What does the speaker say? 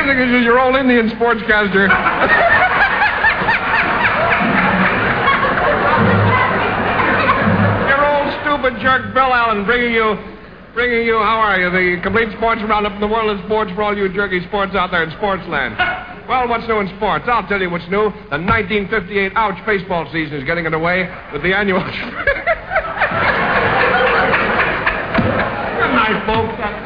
This is your old Indian sportscaster. Your old stupid jerk Bill Allen bringing you, how are you, the complete sports roundup in the world of sports for all you jerky sports out there in Sportsland. Well, what's new in sports? I'll tell you what's new. The 1958 Ouch baseball season is getting underway with the annual... Good night, folks.